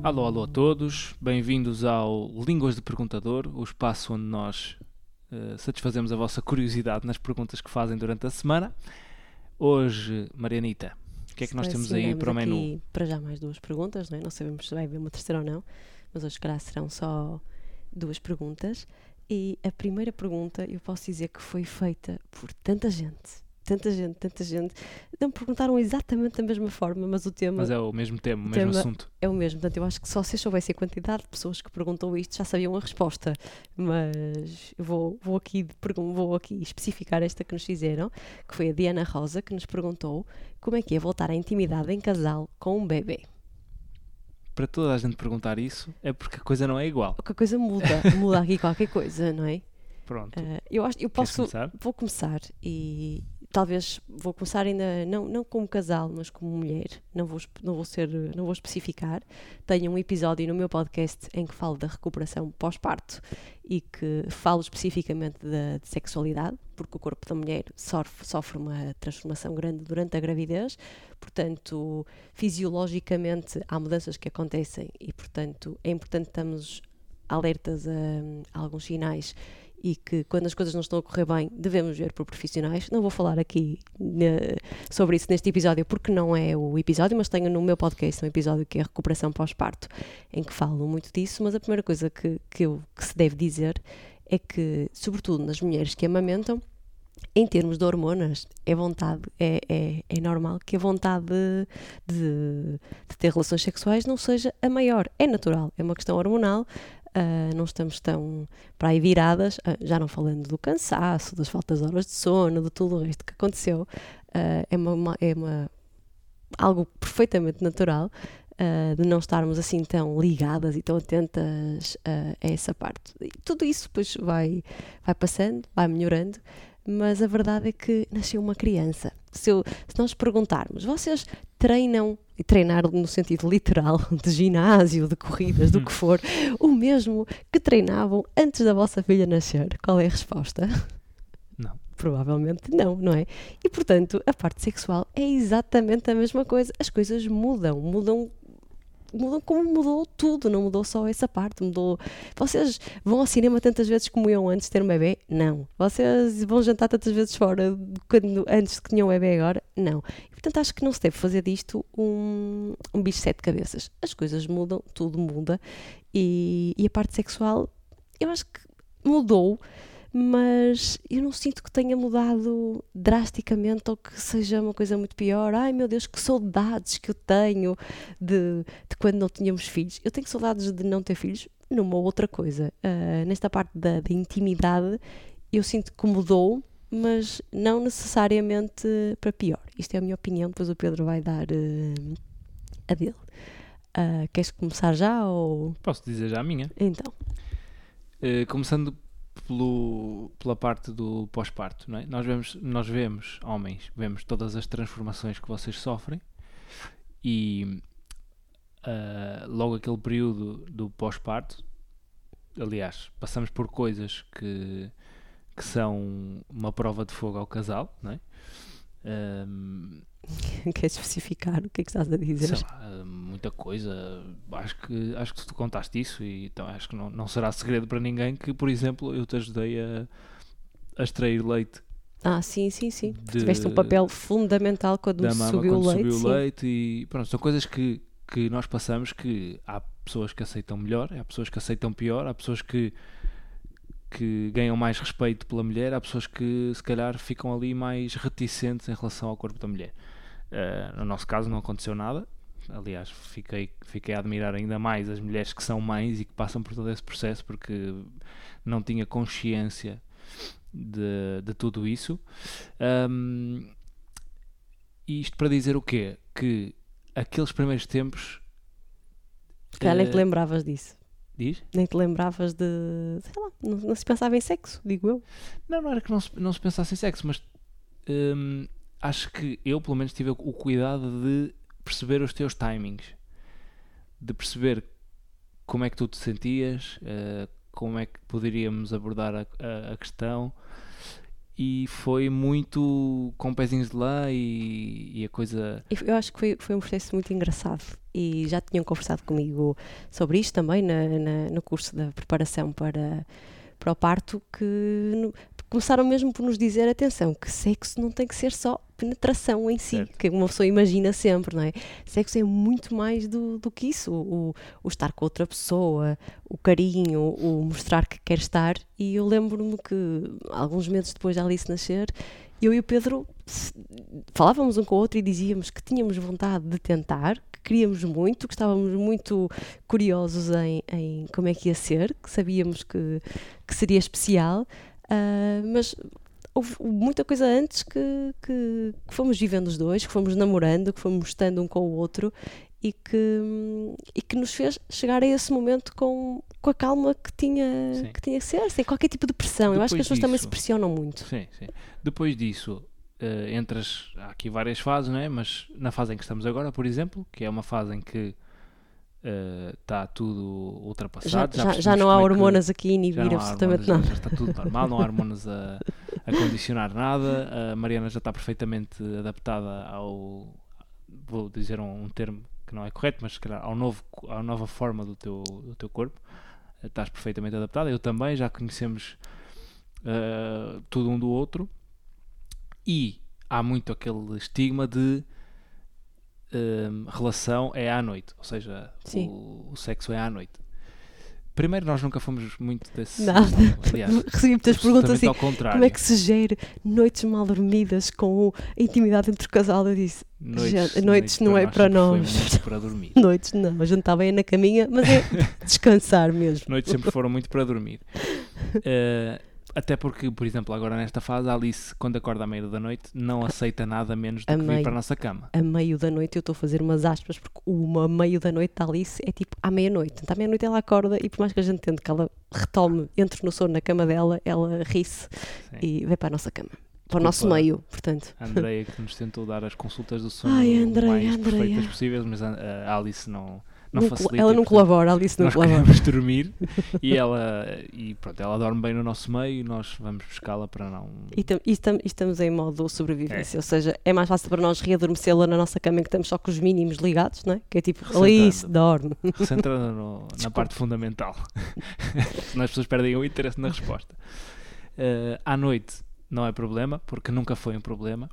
Alô, alô a todos, bem-vindos ao Línguas de Perguntador, o espaço onde nós satisfazemos a vossa curiosidade nas perguntas que fazem durante a semana. Hoje, Marianita, o que é que nós temos aí para o menu? Aqui, para já mais duas perguntas, não é? Não sabemos se vai haver uma terceira ou não, mas hoje, se calhar, serão só duas perguntas. E a primeira pergunta, eu posso dizer que foi feita por tanta gente. Não me perguntaram exatamente da mesma forma, mas o tema... Mas é o mesmo tema, o mesmo assunto. É o mesmo, portanto eu acho que só se soubessem a quantidade de pessoas que perguntou isto já sabiam a resposta, mas eu vou aqui especificar esta que nos fizeram, que foi a Diana Rosa, que nos perguntou como é que é voltar à intimidade em casal com um bebê. Para toda a gente perguntar isso é porque a coisa não é igual. Porque a coisa muda aqui qualquer coisa, não é? Pronto. Vou começar e talvez vou começar ainda não como casal, mas como mulher. Não vou especificar. Tenho um episódio no meu podcast em que falo da recuperação pós-parto e que falo especificamente de sexualidade, porque o corpo da mulher sofre uma transformação grande durante a gravidez. Portanto, fisiologicamente há mudanças que acontecem e, portanto, é importante estarmos alertas a alguns sinais e que quando as coisas não estão a correr bem devemos ver por profissionais. Não vou falar aqui sobre isso neste episódio porque não é o episódio, mas tenho no meu podcast um episódio que é a recuperação pós-parto, em que falo muito disso. Mas a primeira coisa que se deve dizer é que, sobretudo nas mulheres que amamentam, em termos de hormonas, é normal que a vontade de ter relações sexuais não seja a maior. É natural, é uma questão hormonal. Não estamos tão para aí viradas, já não falando do cansaço, das faltas de horas de sono, de tudo o resto que aconteceu. Algo perfeitamente natural de não estarmos assim tão ligadas e tão atentas a essa parte. E tudo isso depois vai passando, vai melhorando, mas a verdade é que nasceu uma criança. Se nós perguntarmos, vocês treinam, e treinar no sentido literal, de ginásio, de corridas, do que for, o mesmo que treinavam antes da vossa filha nascer? Qual é a resposta? Não. Provavelmente não é? E, portanto, a parte sexual é exatamente a mesma coisa. As coisas mudam como mudou tudo, não mudou só essa parte, mudou. Vocês vão ao cinema tantas vezes como iam antes de ter um bebê? Não. Vocês vão jantar tantas vezes fora antes que tinham um bebê agora? Não. E, portanto, acho que não se deve fazer disto um bicho de sete cabeças. As coisas mudam, tudo muda e a parte sexual, eu acho que mudou, mas eu não sinto que tenha mudado drasticamente ou que seja uma coisa muito pior. Ai meu Deus, que saudades que eu tenho de quando não tínhamos filhos. Eu tenho saudades de não ter filhos numa outra coisa. Nesta parte da intimidade eu sinto que mudou, mas não necessariamente para pior. Isto é a minha opinião, depois o Pedro vai dar a dele. Queres começar já ou... Posso dizer já a minha? Então. Começando pela parte do pós-parto, não é? Nós vemos, homens, vemos todas as transformações que vocês sofrem e logo aquele período do pós-parto, aliás, passamos por coisas que são uma prova de fogo ao casal, não é? Queres especificar o que é que estás a dizer? Sei lá, muita coisa. Acho que tu contaste isso e então acho que não será segredo para ninguém que, por exemplo, eu te ajudei a extrair leite. Sim. Tiveste um papel fundamental quando subiu o leite. E pronto, são coisas que nós passamos, que há pessoas que aceitam melhor, há pessoas que aceitam pior, há pessoas que ganham mais respeito pela mulher, há pessoas que se calhar ficam ali mais reticentes em relação ao corpo da mulher. No nosso caso não aconteceu nada. Aliás, fiquei a admirar ainda mais as mulheres que são mães e que passam por todo esse processo, porque não tinha consciência de tudo isso. E isto para dizer o quê? Que aqueles primeiros tempos... Se calhar nem te lembravas disso. Diz? Nem te lembravas de... Sei lá, não se pensava em sexo, digo eu. Não era que não se pensasse em sexo, mas acho que eu pelo menos tive o cuidado de perceber os teus timings, de perceber como é que tu te sentias, como é que poderíamos abordar a questão e foi muito com pezinhos de lã e a coisa... Eu acho que foi um processo muito engraçado e já tinham conversado comigo sobre isto também no curso da preparação para o parto, que começaram mesmo por nos dizer, atenção, que sexo não tem que ser só penetração em si, certo, que uma pessoa imagina sempre, não é? Sexo é muito mais do que isso, o estar com outra pessoa, o carinho, o mostrar que quer estar. E eu lembro-me que alguns meses depois da Alice nascer, eu e o Pedro falávamos um com o outro e dizíamos que tínhamos vontade de tentar, que queríamos muito, que estávamos muito curiosos em como é que ia ser, que sabíamos que seria especial, mas houve muita coisa antes que fomos vivendo os dois, que fomos namorando, que fomos estando um com o outro e que nos fez chegar a esse momento com a calma que tinha que ser, sem qualquer tipo de pressão. Eu acho que as pessoas também se pressionam muito. Sim. Depois disso, há aqui várias fases, não é? Mas na fase em que estamos agora, por exemplo, que é uma fase em que está tudo ultrapassado. Já não há hormonas aqui a inibir absolutamente nada. Já está tudo normal, não há hormonas a condicionar nada. A Mariana já está perfeitamente adaptada vou dizer um termo que não é correto, mas se calhar à nova forma do teu corpo. Estás perfeitamente adaptada. Eu também, já conhecemos tudo um do outro. E há muito aquele estigma de relação é à noite, ou seja, o sexo é à noite. Primeiro, nós nunca fomos muito desse... Nada. Aliás, recebi muitas perguntas assim, como é que se gera noites mal dormidas com a intimidade entre o casal? Eu disse, noites não é para nós. Muito para dormir. Noites não, a gente está bem na caminha, mas é descansar mesmo. Noites sempre foram muito para dormir. Até porque, por exemplo, agora nesta fase, a Alice, quando acorda à meia da noite, não aceita nada menos do que vir para a nossa cama. A meio da noite, eu estou a fazer umas aspas, porque uma meio da noite da Alice é tipo à meia-noite. Então, à meia-noite ela acorda e por mais que a gente tente que ela retome, entre no sono na cama dela, ela ri-se e vai para a nossa cama. Para o nosso meio, portanto. A Andreia, que nos tentou dar as consultas do sono mais perfeitas possíveis, mas a Alice não facilita. Ela não colabora, a Alice não colabora. Nós queremos dormir e ela dorme bem no nosso meio e nós vamos buscá-la para não... E estamos em modo sobrevivência, ou seja, é mais fácil para nós readormecê-la na nossa cama em que estamos só com os mínimos ligados, não é? Que é tipo, Alice, dorme. Centrando na parte fundamental. Senão as pessoas perdem o interesse na resposta. À noite não é problema, porque nunca foi um problema.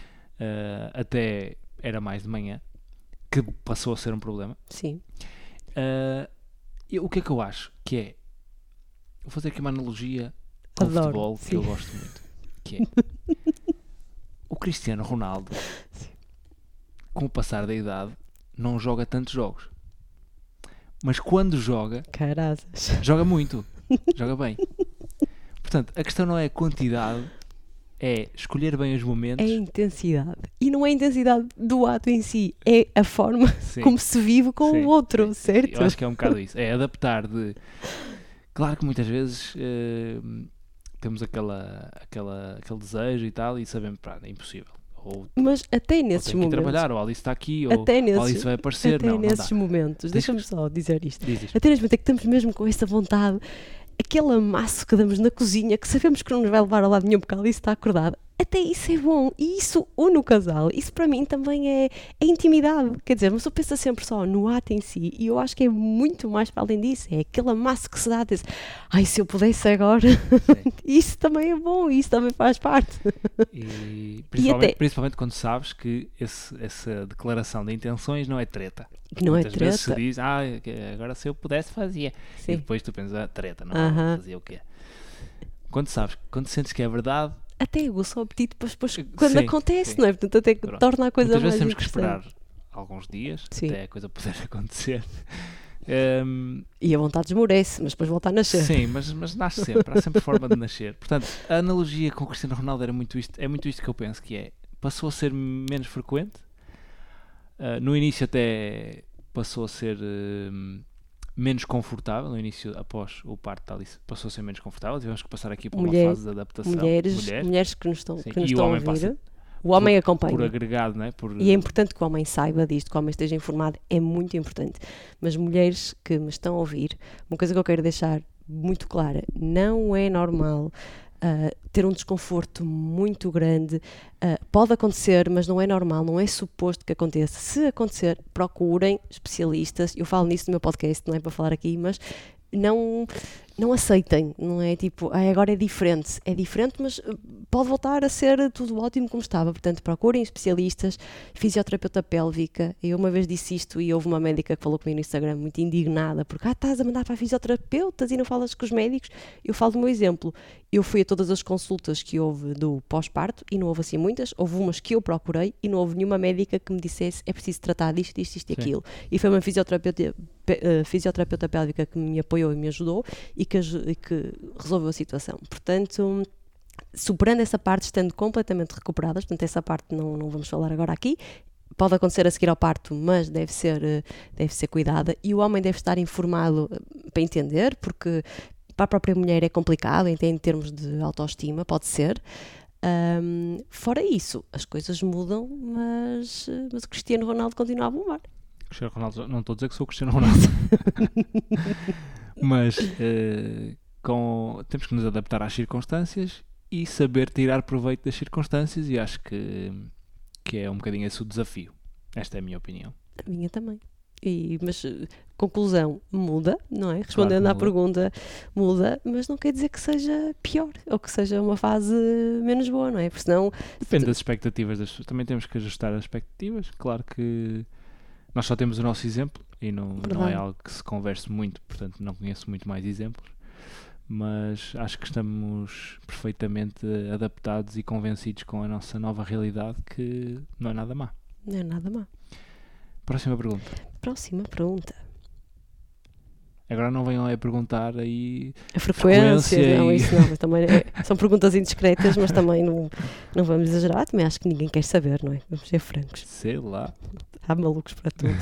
Até era mais de manhã que passou a ser um problema. Sim. O que é que eu acho? Que é... Vou fazer aqui uma analogia com o futebol que eu gosto muito. Que é... O Cristiano Ronaldo, com o passar da idade, não joga tantos jogos. Mas quando joga... Carazes. Joga muito. Joga bem. Portanto, a questão não é a quantidade... É escolher bem os momentos. É a intensidade. E não é a intensidade do ato em si, é a forma como se vive com o outro, certo? Eu acho que é um bocado isso. É adaptar de... Claro que muitas vezes temos aquele desejo e tal e sabemos, é impossível. Mas até nesses momentos... trabalhar, ou a Alice está aqui, ou a Alice vai aparecer. Até nesses momentos, deixa-me só dizer isto. Diz. Até nesse momento é que estamos mesmo com essa vontade... Aquele amasso que damos na cozinha, que sabemos que não nos vai levar a lado nenhum porque a Alice está acordada, até isso é bom. E isso une o casal. Isso para mim também é intimidade. Quer dizer, mas eu penso sempre só no ato em si. E eu acho que é muito mais para além disso. É aquele amasso que se dá. Diz, ai, se eu pudesse agora. Isso também é bom. Isso também faz parte. E principalmente quando sabes que essa declaração de intenções não é treta. Não Muitas é treta. Vezes se diz, agora se eu pudesse fazia. Sim. E depois tu pensas, treta, não fazia o quê? Quando sentes que é verdade... Até aguça o apetite depois quando acontece, não é? Portanto, até que torna a coisa mais interessante. Muitas vezes temos que esperar alguns dias até a coisa poder acontecer. E a vontade esmorece, mas depois volta a nascer. Sim, mas nasce sempre, há sempre forma de nascer. Portanto, a analogia com o Cristiano Ronaldo é muito isto que eu penso, que passou a ser menos frequente. No início até passou a ser menos confortável. No início, após o parto da Alice, passou a ser menos confortável. Tivemos que passar aqui por uma fase de adaptação. Mulheres que nos estão a ouvir. O homem acompanha. Por agregado, não é? E é importante que o homem saiba disto, que o homem esteja informado, é muito importante. Mas mulheres que me estão a ouvir, uma coisa que eu quero deixar muito clara, não é normal ter um desconforto muito grande. Pode acontecer, mas não é normal, não é suposto que aconteça. Se acontecer, procurem especialistas. Eu falo nisso no meu podcast, não é para falar aqui, mas não aceitem, não é tipo, agora é diferente, mas pode voltar a ser tudo ótimo como estava. Portanto, procurem especialistas, fisioterapeuta pélvica. Eu uma vez disse isto e houve uma médica que falou comigo no Instagram muito indignada, porque estás a mandar para fisioterapeutas e não falas com os médicos. Eu falo do meu exemplo, eu fui a todas as consultas que houve do pós-parto e não houve assim muitas, houve umas que eu procurei e não houve nenhuma médica que me dissesse é preciso tratar disto e aquilo. E foi uma fisioterapeuta pélvica que me apoiou e me ajudou e que resolveu a situação. Portanto, superando essa parte, estando completamente recuperadas, portanto essa parte não vamos falar agora aqui, pode acontecer a seguir ao parto, mas deve ser cuidada, e o homem deve estar informado para entender, porque para a própria mulher é complicado em termos de autoestima, pode ser. Fora isso, as coisas mudam, mas o Cristiano Ronaldo continua a bombar. Cristiano Ronaldo, não estou a dizer que sou o Cristiano Ronaldo. Mas temos que nos adaptar às circunstâncias e saber tirar proveito das circunstâncias, e acho que é um bocadinho esse o desafio. Esta é a minha opinião. A minha também. Mas conclusão, muda, não é? Respondendo à pergunta, muda, mas não quer dizer que seja pior ou que seja uma fase menos boa, não é? Porque senão... Depende das expectativas das pessoas. Também temos que ajustar as expectativas. Claro que nós só temos o nosso exemplo e não é algo que se converse muito, portanto não conheço muito mais exemplos, mas acho que estamos perfeitamente adaptados e convencidos com a nossa nova realidade, que não é nada má. Não é nada má. Próxima pergunta. Agora não venham a perguntar aí a frequência não, isso não, também são perguntas indiscretas, mas também não vamos exagerar, também acho que ninguém quer saber, não é? Vamos ser francos. Sei lá. Há malucos para tudo.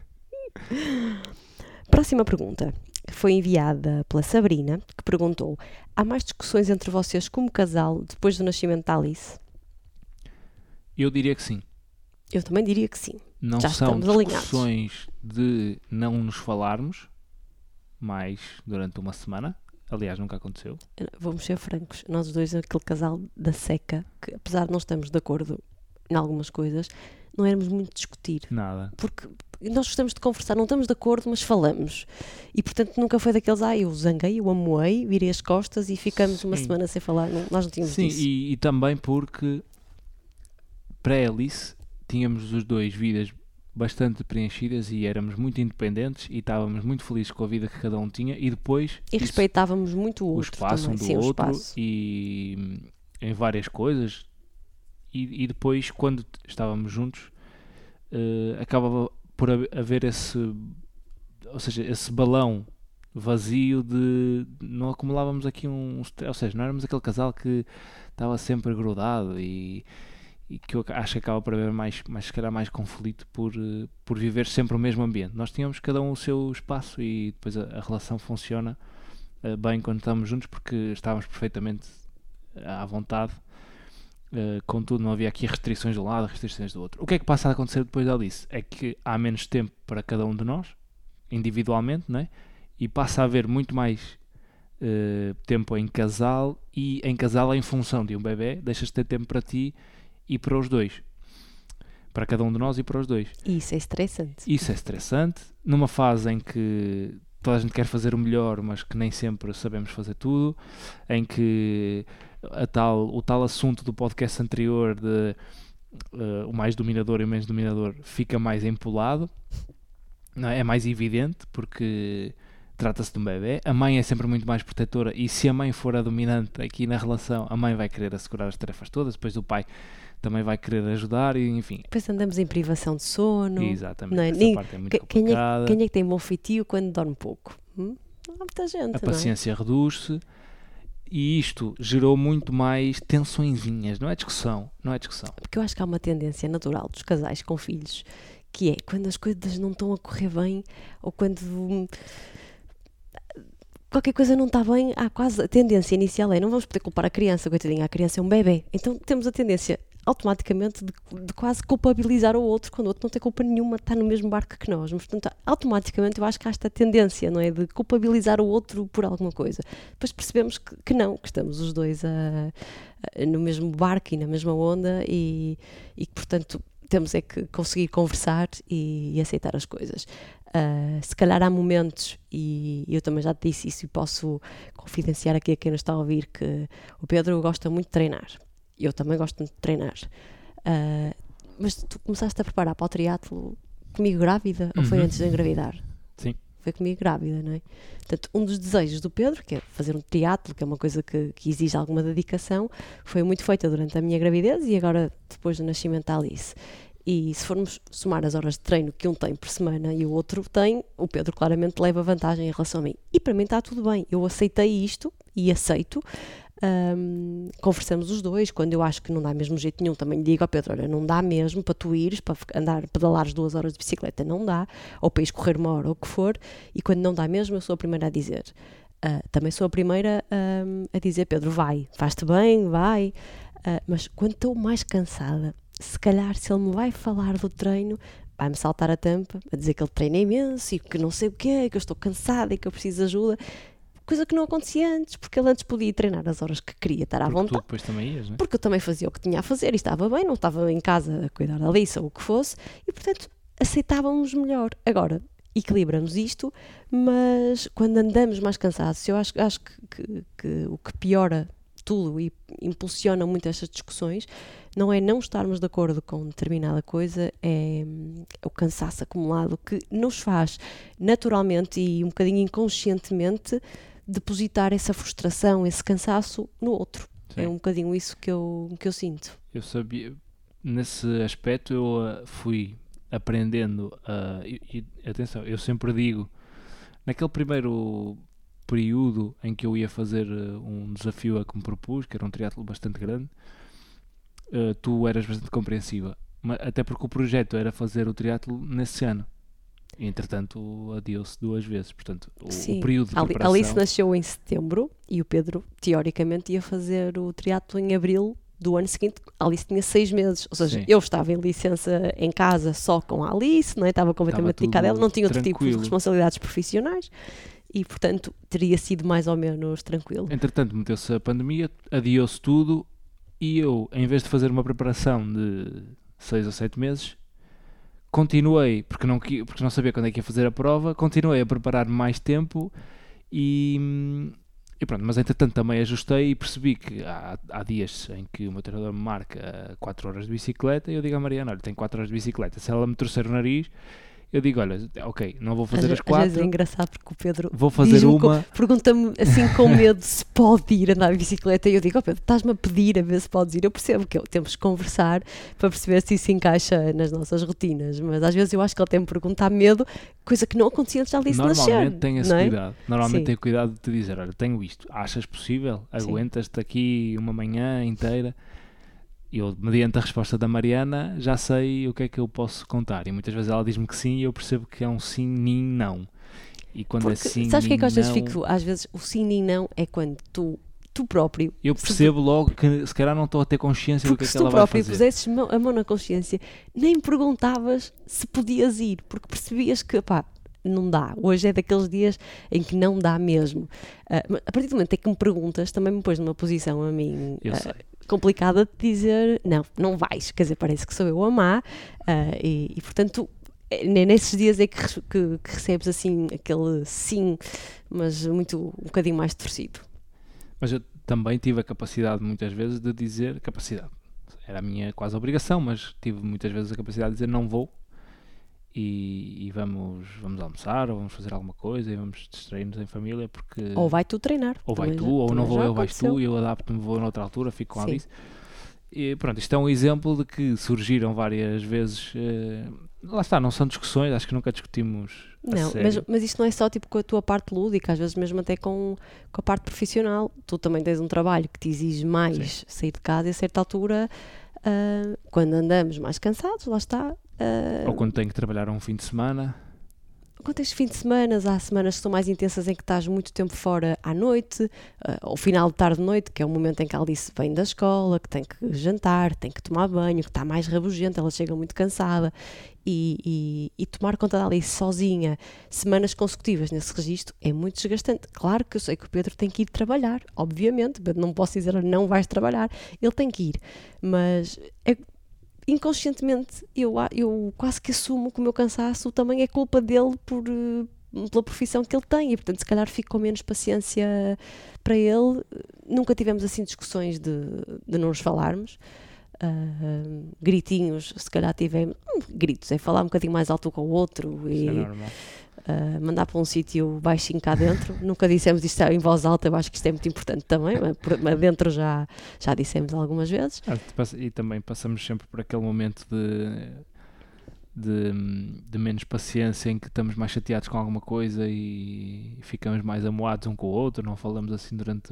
Próxima pergunta. Foi enviada pela Sabrina, que perguntou: há mais discussões entre vocês como casal depois do nascimento da Alice? Eu diria que sim. Eu também diria que sim. Não já são estamos discussões alinhados de não nos falarmos mais durante uma semana. Aliás, nunca aconteceu. Vamos ser francos. Nós dois, aquele casal da seca, que apesar de não estarmos de acordo em algumas coisas, não éramos muito discutir. Nada. Porque nós gostamos de conversar, não estamos de acordo, mas falamos. E portanto nunca foi daqueles, eu zanguei, eu amoei, virei as costas e ficamos uma semana sem falar. Nós não tínhamos disso. Sim, e também porque pré-Alice tínhamos os dois vidas bastante preenchidas e éramos muito independentes e estávamos muito felizes com a vida que cada um tinha, e depois... E respeitávamos muito o outro espaço também. Um do outro, e em várias coisas, e depois quando estávamos juntos acabava por haver esse balão vazio de não acumulávamos aqui ou seja, não éramos aquele casal que estava sempre grudado, e que eu acho que acaba por haver se calhar mais conflito por viver sempre o mesmo ambiente. Nós tínhamos cada um o seu espaço e depois a relação funciona bem quando estamos juntos, porque estávamos perfeitamente à vontade, contudo não havia aqui restrições de um lado, restrições do outro. O que é que passa a acontecer depois da Alice? É que há menos tempo para cada um de nós, individualmente, não é? E passa a haver muito mais tempo em casal, e em casal em função de um bebê, deixas de ter tempo para ti e para os dois, para cada um de nós e para os dois. Isso é estressante. Numa fase em que toda a gente quer fazer o melhor, mas que nem sempre sabemos fazer tudo, em que o tal assunto do podcast anterior de o mais dominador e o menos dominador fica mais empolado, não é? É mais evidente, porque trata-se de um bebê, a mãe é sempre muito mais protetora, e se a mãe for a dominante aqui na relação, a mãe vai querer assegurar as tarefas todas, depois o pai também vai querer ajudar, e enfim. Depois andamos em privação de sono. Exatamente, essa parte é muito complicada. Quem é que tem bom feitio quando dorme pouco? Não há muita gente, a paciência reduz-se, e isto gerou muito mais tensõezinhas, não é discussão. Porque eu acho que há uma tendência natural dos casais com filhos, que é quando as coisas não estão a correr bem, ou quando qualquer coisa não está bem, há quase a tendência inicial não vamos poder culpar a criança, coitadinha, a criança é um bebê, então temos a tendência, automaticamente de quase culpabilizar o outro, quando o outro não tem culpa nenhuma, está no mesmo barco que nós. Mas, portanto, automaticamente eu acho que há esta tendência, não é? De culpabilizar o outro por alguma coisa. Depois percebemos que não, que estamos os dois no mesmo barco e na mesma onda e que, portanto, temos é que conseguir conversar e aceitar as coisas. Se calhar há momentos, e eu também já te disse isso e posso confidenciar aqui a quem nos está a ouvir, que o Pedro gosta muito de treinar. Eu também gosto muito de treinar. Mas tu começaste a preparar para o triatlo comigo grávida ou foi antes de engravidar? Sim. Foi comigo grávida, não é? Portanto, um dos desejos do Pedro, que é fazer um triatlo, que é uma coisa que exige alguma dedicação, foi muito feita durante a minha gravidez e agora depois do nascimento da Alice. E se formos somar as horas de treino que um tem por semana e o outro tem, o Pedro claramente leva vantagem em relação a mim. E para mim está tudo bem. Eu aceitei isto e aceito. Conversamos os dois. Quando eu acho que não dá mesmo jeito nenhum, também lhe digo ao Pedro, olha, não dá mesmo para tu ires, para pedalares 2 horas de bicicleta, não dá. Ou para ires correr 1 hora, ou o que for. E quando não dá mesmo, eu sou a primeira a dizer. Também sou a primeira a dizer, Pedro, vai, faz-te bem, vai. Mas quando estou mais cansada, se calhar se ele me vai falar do treino, vai-me saltar a tampa, a dizer que ele treina imenso e que não sei o quê, que eu estou cansada e que eu preciso de ajuda, coisa que não acontecia antes, porque ele antes podia treinar as horas que queria, estar à vontade. Porque tu depois também ias, não é? Porque eu também fazia o que tinha a fazer e estava bem, não estava em casa a cuidar da Alice ou o que fosse, e portanto aceitávamos melhor. Agora, equilibramos isto, mas quando andamos mais cansados, eu acho que o que piora tudo e impulsiona muito estas discussões não é não estarmos de acordo com determinada coisa, é o cansaço acumulado que nos faz naturalmente e um bocadinho inconscientemente depositar essa frustração, esse cansaço no outro. Sim. É um bocadinho isso que eu sinto. Eu sabia, nesse aspecto eu fui aprendendo e atenção, eu sempre digo, naquele primeiro período em que eu ia fazer um desafio a que me propus, que era um triatlo bastante grande, tu eras bastante compreensiva, até porque o projeto era fazer o triatlo nesse ano e entretanto adiou-se 2 vezes, portanto o período de preparação... Alice nasceu em setembro e o Pedro teoricamente ia fazer o triatlo em abril do ano seguinte. A Alice tinha 6 meses, ou seja, sim, eu estava em licença em casa só com a Alice, não é? Estava completamente dedicada a ela, não tinha outro tipo de responsabilidades profissionais e portanto teria sido mais ou menos tranquilo. Entretanto meteu-se a pandemia, adiou-se tudo e eu, em vez de fazer uma preparação de 6 ou 7 meses, continuei, porque não sabia quando é que ia fazer a prova, continuei a preparar mais tempo e pronto, mas entretanto também ajustei e percebi que há dias em que o meu treinador me marca 4 horas de bicicleta e eu digo à Mariana, olha, tenho 4 horas de bicicleta, se ela me torcer o nariz, eu digo, olha, ok, não vou fazer as 4. Às vezes é engraçado porque o Pedro vou fazer uma... pergunta-me assim com medo se pode ir andar de bicicleta e eu digo, Pedro, estás-me a pedir a ver se podes ir. Eu percebo que temos que conversar para perceber se isso encaixa nas nossas rotinas, mas às vezes eu acho que ele tem-me perguntar medo, coisa que não acontecia antes da Alice nascer. Normalmente tem esse cuidado. Normalmente Sim. tem cuidado de te dizer, olha, tenho isto, achas possível? Aguentas-te aqui uma manhã inteira? Eu, mediante a resposta da Mariana, já sei o que é que eu posso contar. E muitas vezes ela diz-me que sim e eu percebo que é um sim, nem, não. E quando porque, é sim, sabes o que é que eu às vezes não, fico? Às vezes o sim, nem, não é quando tu próprio... Eu percebo logo que se calhar não estou a ter consciência do que é que ela vai fazer. Porque se tu próprio pusesses a mão na consciência, nem perguntavas se podias ir, porque percebias que, pá, não dá. Hoje é daqueles dias em que não dá mesmo. A partir do momento em que me perguntas, também me pôs numa posição a mim... complicada de dizer, não vais, quer dizer, parece que sou eu a má e portanto nesses dias é que recebes assim aquele sim, mas um bocadinho mais torcido. Mas eu também tive a capacidade muitas vezes de dizer, era a minha quase obrigação, mas tive muitas vezes a capacidade de dizer não vou e vamos almoçar ou vamos fazer alguma coisa e vamos distrair-nos em família porque... Ou vai tu treinar. Ou vai tu, ou não vou eu, vais tu e eu adapto-me, vou noutra altura, fico com a Alice. E pronto, isto é um exemplo de que surgiram várias vezes... lá está, não são discussões, acho que nunca discutimos a sério. Mas isto não é só tipo com a tua parte lúdica, às vezes mesmo até com a parte profissional. Tu também tens um trabalho que te exige mais sair de casa e a certa altura, quando andamos mais cansados, lá está... ou quando tenho que trabalhar um fim de semana. contexto de fim de semana, há semanas que são mais intensas em que estás muito tempo fora à noite, ao final de tarde de noite, que é o momento em que a Alice vem da escola, que tem que jantar, tem que tomar banho, que está mais rabugenta, ela chega muito cansada. E tomar conta da Alice sozinha, semanas consecutivas nesse registro, é muito desgastante. Claro que eu sei que o Pedro tem que ir trabalhar, obviamente, não posso dizer não vais trabalhar, ele tem que ir, mas inconscientemente eu quase que assumo que o meu cansaço também é culpa dele pela profissão que ele tem, e portanto se calhar fico com menos paciência para ele. Nunca tivemos assim discussões de não nos falarmos. Gritinhos, se calhar tivemos gritos, é falar um bocadinho mais alto com o outro e mandar para um sítio baixinho cá dentro. Nunca dissemos isto em voz alta, eu acho que isto é muito importante também, mas dentro já dissemos algumas vezes. E também passamos sempre por aquele momento de menos paciência, em que estamos mais chateados com alguma coisa e ficamos mais amoados um com o outro, não falamos assim durante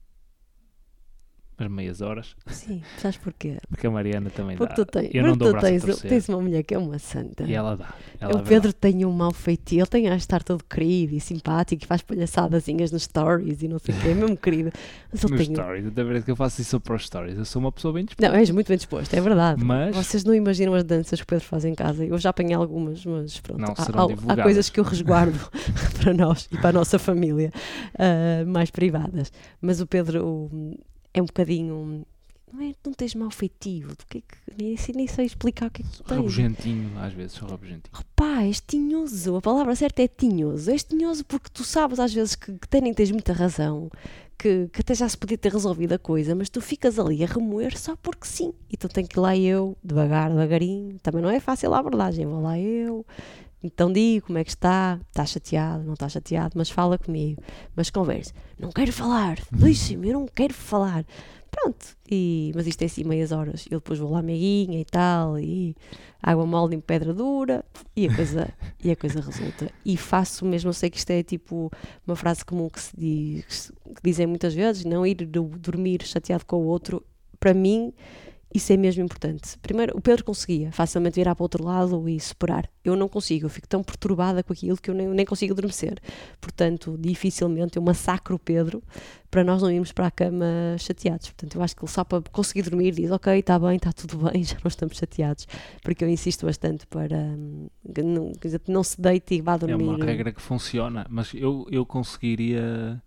umas meias horas. Sim, sabes porquê? Porque a Mariana também porque dá. Eu não dou braço a torcer. Tens uma mulher que é uma santa. E ela dá. O Pedro tem um mau feitio, ele tem a estar todo querido e simpático e faz palhaçadazinhas nos stories e não sei o que, é mesmo querido. Mas nos stories, da verdade que eu faço isso para os stories, eu sou uma pessoa bem disposta. Não, és muito bem disposto, é verdade. Mas vocês não imaginam as danças que o Pedro faz em casa. Eu já apanhei algumas, mas pronto. Não serão divulgadas. Há coisas que eu resguardo para nós e para a nossa família, mais privadas. Mas o Pedro é um bocadinho... Não tens mau feitio, nem sei explicar o que é que tu tens. Rabugentinho, às vezes sou rabugentinho. Pá, és tinhoso, a palavra certa é tinhoso. És tinhoso porque tu sabes às vezes que nem tens muita razão, que até já se podia ter resolvido a coisa, mas tu ficas ali a remoer só porque sim. Então tenho que ir lá eu, devagarinho, também não é fácil a abordagem, vou lá eu, então digo como é que está chateado, não está chateado, mas fala comigo, mas conversa. Não quero falar, deixa-me, eu não quero falar. Pronto, mas isto é assim meias horas, eu depois vou lá meiguinha e tal, e água mole em pedra dura, e a coisa resulta. E faço mesmo, eu sei que isto é tipo uma frase comum que dizem muitas vezes, não ir dormir chateado com o outro, para mim isso é mesmo importante. Primeiro, o Pedro conseguia facilmente virar para o outro lado e superar. Eu não consigo, eu fico tão perturbada com aquilo que eu nem consigo adormecer. Portanto, dificilmente eu massacro o Pedro para nós não irmos para a cama chateados. Portanto, eu acho que ele só para conseguir dormir diz, ok, está bem, está tudo bem, já não estamos chateados. Porque eu insisto bastante para não se deite e vá dormir. É uma regra que funciona, mas eu conseguiria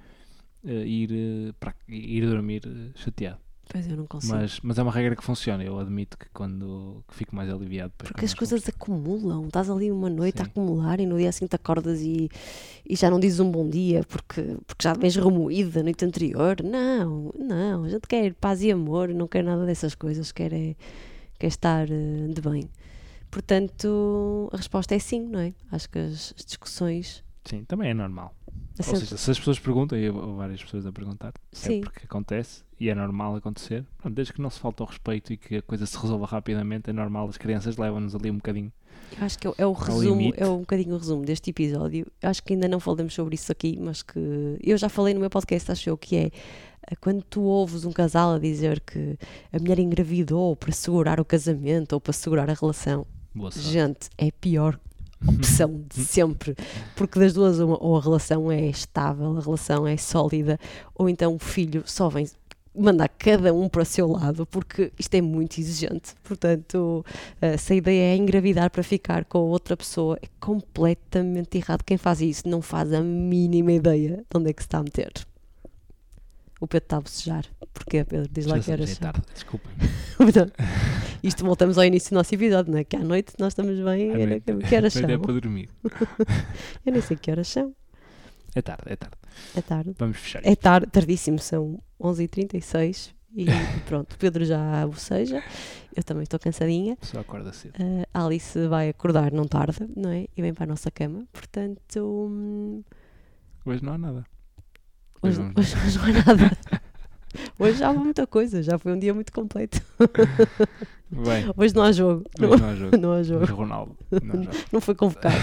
ir dormir chateado. Pois eu não consigo. Mas é uma regra que funciona, eu admito que que fico mais aliviado. Porque as coisas acumulam, estás ali uma noite a acumular e no dia assim te acordas e já não dizes um bom dia porque já vens remoído da noite anterior. Não, a gente quer paz e amor, não quer nada dessas coisas, quer estar de bem. Portanto, a resposta é sim, não é? Acho que as discussões... Sim, também é normal. Ou seja, se as pessoas perguntam, e há várias pessoas a perguntar, é porque acontece e é normal acontecer. Pronto, desde que não se falte ao respeito e que a coisa se resolva rapidamente, é normal. As crianças levam-nos ali um bocadinho. Eu acho que é o resumo, é um bocadinho o resumo deste episódio. Eu acho que ainda não falamos sobre isso aqui, mas que eu já falei no meu podcast, acho eu, que é quando tu ouves um casal a dizer que a mulher engravidou para segurar o casamento ou para segurar a relação. Boa sorte. Gente, é pior opção de sempre, porque das duas ou a relação é estável, a relação é sólida, ou então o filho só vem mandar cada um para o seu lado, porque isto é muito exigente. Portanto, se a ideia é engravidar para ficar com outra pessoa, é completamente errado. Quem faz isso não faz a mínima ideia de onde é que se está a meter. O Pedro está a bocejar. Porquê, Pedro? Diz lá que horas são. Tarde, desculpem. Isto voltamos ao início do nosso episódio, não é? Que à noite nós estamos bem. Que horas são? É para dormir. Eu nem sei que horas são. É tarde. É tarde. Vamos fechar isto. É tarde, tardíssimo. São 11h36 e pronto. O Pedro já boceja. Eu também estou cansadinha. Só acorda cedo. A Alice vai acordar, não tarda, não é? E vem para a nossa cama. Portanto... Hoje não há nada. Hoje não há nada. Hoje já há muita coisa, já foi um dia muito completo. Bem, hoje não há jogo. Hoje não há jogo. Não há jogo. Mas Ronaldo não foi convocado.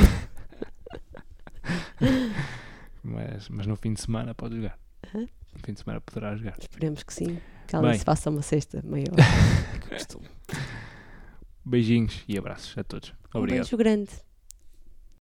mas no fim de semana pode jogar. No fim de semana poderá jogar. Esperemos que sim. Que ela se faça uma sexta maior. Beijinhos e abraços a todos. Obrigado. Um beijo grande.